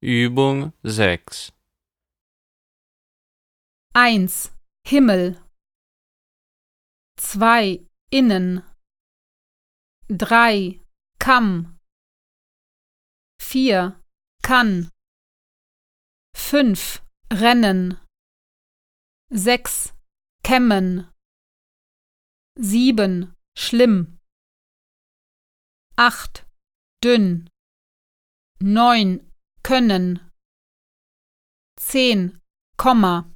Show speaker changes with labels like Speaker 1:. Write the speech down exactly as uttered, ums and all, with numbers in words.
Speaker 1: Übung sechs.
Speaker 2: eins. Himmel. zwei. Innen. drei. Kamm. vier. Kann. fünf. Rennen. sechs. Kämmen. sieben. Schlimm. acht. Dünn. neun. Können. zehn. Komma.